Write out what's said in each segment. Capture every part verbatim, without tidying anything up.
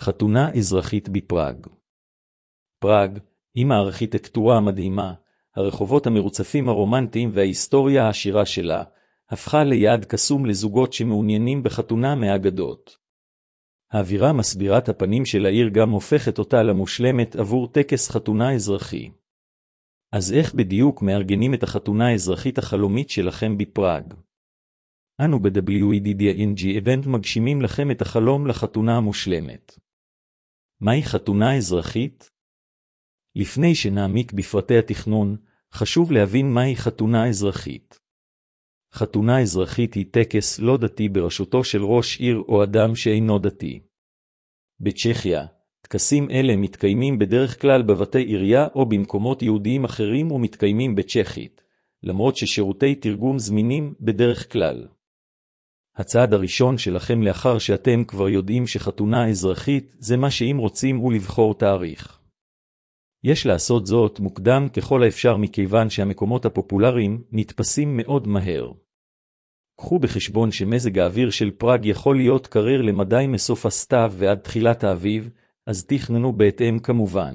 חתונה אזרחית בפראג. פראג, עם הארכיטקטורה המדהימה, הרחובות המרוצפים הרומנטיים וההיסטוריה העשירה שלה, הפכה ליעד קסום לזוגות שמעוניינים בחתונה מהאגדות. האווירה מסבירת הפנים של העיר גם הופכת אותה למושלמת עבור טקס חתונה אזרחי. אז איך בדיוק מארגנים את החתונה האזרחית החלומית שלכם בפראג? אנו ב-דאבליו אי די די אן ג'י Event מגשימים לכם את החלום לחתונה המושלמת. מהי חתונה אזרחית? לפני שנעמיק בפרטי התכנון, חשוב להבין מהי חתונה אזרחית. חתונה אזרחית היא טקס לא דתי בראשותו של ראש עיר או אדם שאינו דתי. בצ'כיה, טקסים אלה מתקיימים בדרך כלל בבתי עירייה או במקומות יהודיים אחרים ומתקיימים בצ'כית, למרות ששירותי תרגום זמינים בדרך כלל. הצעד הראשון שלכם לאחר שאתם כבר יודעים שחתונה אזרחית זה מה שאם רוצים הוא לבחור תאריך. יש לעשות זאת מוקדם ככל האפשר מכיוון שהמקומות הפופולריים נתפסים מאוד מהר. קחו בחשבון שמזג האוויר של פראג יכול להיות קריר למדי מסוף הסתיו ועד תחילת האביב, אז תכננו בהתאם כמובן.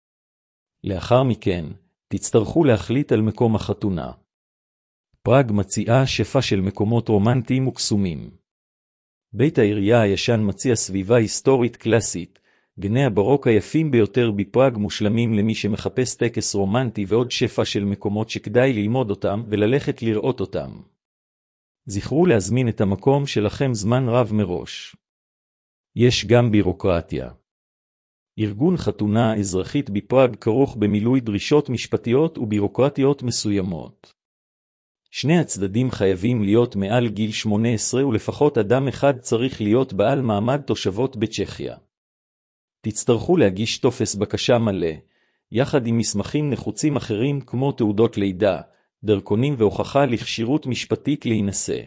לאחר מכן, תצטרכו להחליט על מקום החתונה. פראג מציעה שפע של מקומות רומנטיים וקסומים. בית העירייה הישן מציע סביבה היסטורית קלאסית, גני הברוק היפים ביותר בפראג מושלמים למי שמחפש טקס רומנטי ועוד שפע של מקומות שכדאי ללמוד אותם וללכת לראות אותם. זכרו להזמין את המקום שלכם זמן רב מראש. יש גם בירוקרטיה. ארגון חתונה אזרחית בפראג כרוך במילוי דרישות משפטיות ובירוקרטיות מסוימות. שני הצדדים חייבים להיות מעל גיל שמונה עשרה ולפחות אדם אחד צריך להיות בעל מעמד תושבות בצ'כיה. תצטרכו להגיש טופס בקשה מלא, יחד עם מסמכים נחוצים אחרים כמו תעודות לידה, דרכונים והוכחה לכשירות משפטית להינשא.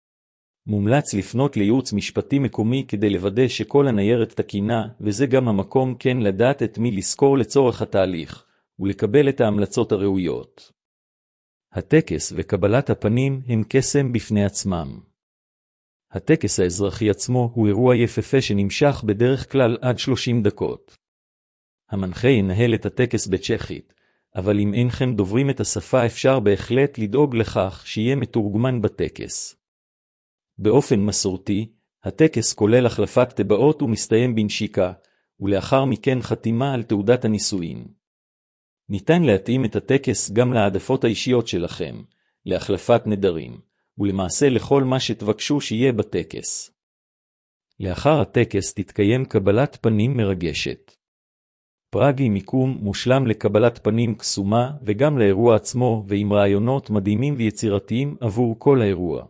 מומלץ לפנות לייעוץ משפטי מקומי כדי לוודא שכל הניירת תקינה, וזה גם המקום כן לדעת את מי לזכור לצורך התהליך, ולקבל את ההמלצות הראויות. הטקס וקבלת הפנים הם קסם בפני עצמם. הטקס האזרחי עצמו הוא אירוע יפהפה שנמשך בדרך כלל עד שלושים דקות. המנחה ינהל את הטקס בצ'כית, אבל אם אינכם דוברים את השפה אפשר בהחלט לדאוג לכך שיהיה מתורגמן בטקס. באופן מסורתי, הטקס כולל החלפת טבעות ומסתיים בנשיקה, ולאחר מכן חתימה על תעודת הנישואין. ניתן להתאים את הטקס גם להעדפות האישיות שלכם, להחלפת נדרים, ולמעשה לכל מה שתבקשו שיהיה בטקס. לאחר הטקס תתקיים קבלת פנים מרגשת. פראג היא מיקום מושלם לקבלת פנים קסומה וגם לאירוע עצמו ועם רעיונות מדהימים ויצירתיים עבור כל האירוע.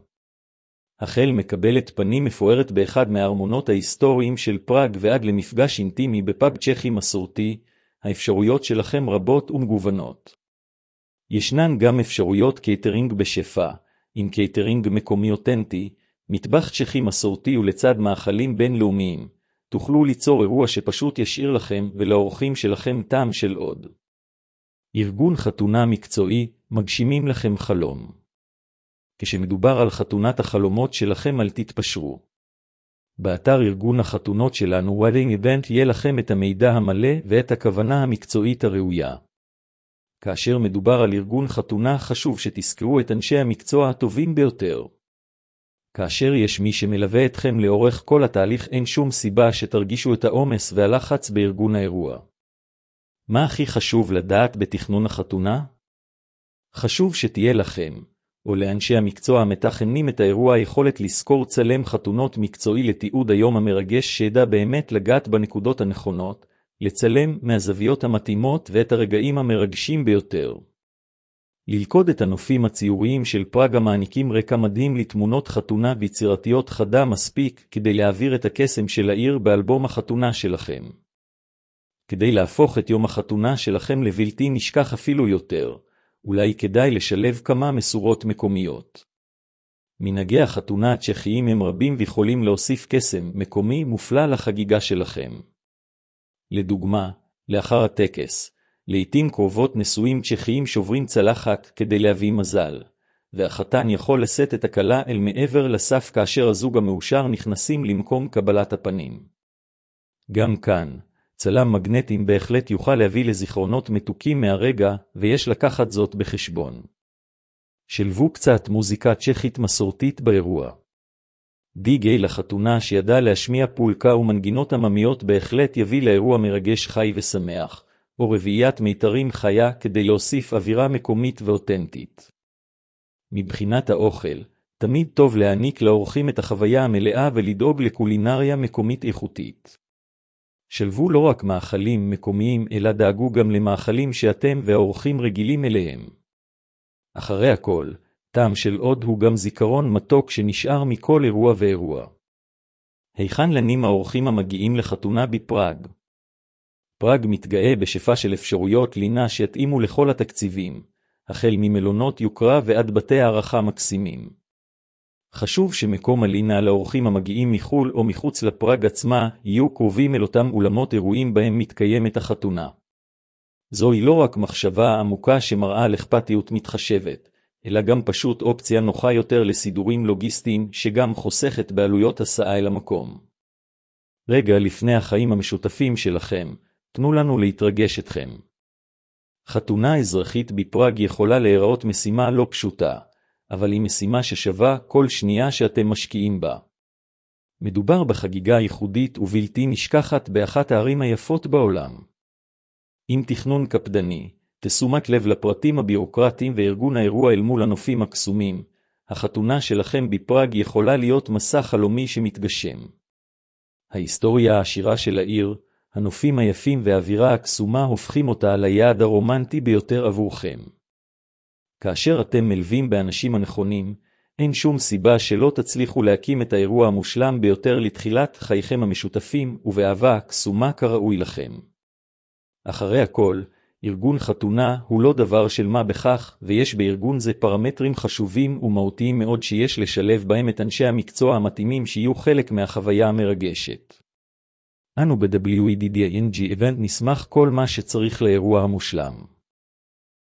החל מקבלת פנים מפוארת באחד מהארמונות ההיסטוריים של פראג ועד למפגש אינטימי בפאב צ'כי מסורתי, האפשרויות שלכם רבות ומגוונות. ישנן גם אפשרויות קייטרינג בשפע, עם קייטרינג מקומי אותנטי, מטבח צ'כי מסורתי ולצד מאכלים בינלאומיים, תוכלו ליצור אירוע שפשוט ישאיר לכם ולאורחים שלכם טעם של עוד. ארגון חתונה מקצועי, מגשימים לכם חלום. כשמדובר על חתונת החלומות שלכם אל תתפשרו. באתר ארגון החתונות שלנו Wedding Event יהיה לכם את המידע המלא ואת הכוונה המקצועית הראויה. כאשר מדובר על ארגון חתונה חשוב שתזכרו את אנשי המקצוע הטובים ביותר. כאשר יש מי שמלווה אתכם לאורך כל התהליך אין שום סיבה שתרגישו את העומס והלחץ בארגון האירוע. מה הכי חשוב לדעת בתכנון החתונה? חשוב שתהיה לכם, או לאנשי המקצוע המתכננים את האירוע יכולת לזכור צלם חתונות מקצועי לתיעוד היום המרגש שידע באמת לגעת בנקודות הנכונות, לצלם מהזוויות המתאימות ואת הרגעים המרגשים ביותר. ללכוד את הנופים הציוריים של פראג המעניקים רקע מדהים לתמונות חתונה ויצירתיות חדה מספיק כדי להעביר את הקסם של העיר באלבום החתונה שלכם. כדי להפוך את יום החתונה שלכם לבלתי נשכח אפילו יותר, אולי כדאי לשלב כמה מסורות מקומיות. מנהגי החתונה הצ'כיים הם רבים ויכולים להוסיף קסם מקומי מופלא לחגיגה שלכם. לדוגמה, לאחר הטקס, לעתים קרובות נשואים צ'כיים שוברים צלחת כדי להביא מזל, והחתן יכול לשאת את הכלה אל מעבר לסף כאשר הזוג המאושר נכנסים למקום קבלת הפנים. גם כאן, צלם מגנטים בהחלט יוכל להביא לזיכרונות מתוקים מהרגע, ויש לקחת זאת בחשבון. שלבו קצת מוזיקה צ'כית מסורתית באירוע. די-ג'יי לחתונה שידע להשמיע פולקה ומנגינות עממיות בהחלט יביא לאירוע מרגש חי ושמח, או רביעיית מיתרים חיה כדי להוסיף אווירה מקומית ואותנטית. מבחינת האוכל, תמיד טוב להעניק לאורחים את החוויה המלאה ולדאוג לקולינריה מקומית איכותית. שלבו לא רק מאכלים מקומיים אלא דאגו גם למאכלים שאתם והאורחים רגילים אליהם. אחרי הכל, טעם של עוד הוא גם זיכרון מתוק שנשאר מכל אירוע ואירוע. היכן לנים האורחים המגיעים לחתונה בפראג? פראג מתגאה בשפע של אפשרויות לינה שיתאימו לכל התקציבים, החל ממלונות יוקרה ועד בתי הערכה מקסימים. חשוב שמקום הלינה לאורחים המגיעים מחול או מחוץ לפראג עצמה יהיו קרובים אל אותם אולמות אירועים בהם מתקיימת החתונה. זוהי לא רק מחשבה עמוקה שמראה על אכפתיות מתחשבת, אלא גם פשוט אופציה נוחה יותר לסידורים לוגיסטיים שגם חוסכת בעלויות הסעה אל המקום. רגע לפני החיים המשותפים שלכם, תנו לנו להתרגש אתכם. חתונה אזרחית בפראג יכולה להיראות משימה לא פשוטה, אבל היא משימה ששווה כל שנייה שאתם משקיעים בה. מדובר בחגיגה ייחודית ובלתי נשכחת באחת הערים היפות בעולם. עם תכנון קפדני, תשומת לב לפרטים הבירוקרטיים וארגון האירוע אל מול הנופים הקסומים, החתונה שלכם בפראג יכולה להיות מסע חלומי שמתגשם. ההיסטוריה העשירה של העיר, הנופים היפים והאווירה הקסומה הופכים אותה ליעד הרומנטי ביותר עבורכם. כאשר אתם מלווים באנשים הנכונים, אין שום סיבה שלא תצליחו להקים את האירוע המושלם ביותר לתחילת חייכם המשותפים ובאהבה קסומה כראוי לכם. אחרי הכל, ארגון חתונה הוא לא דבר של מה בכך, ויש בארגון זה פרמטרים חשובים ומהותיים מאוד שיש לשלב בהם את אנשי המקצוע המתאימים שיהיו חלק מהחוויה המרגשת. אנו ב-דאבליו אי די די אן ג'י Event נשמח כל מה שצריך לאירוע המושלם.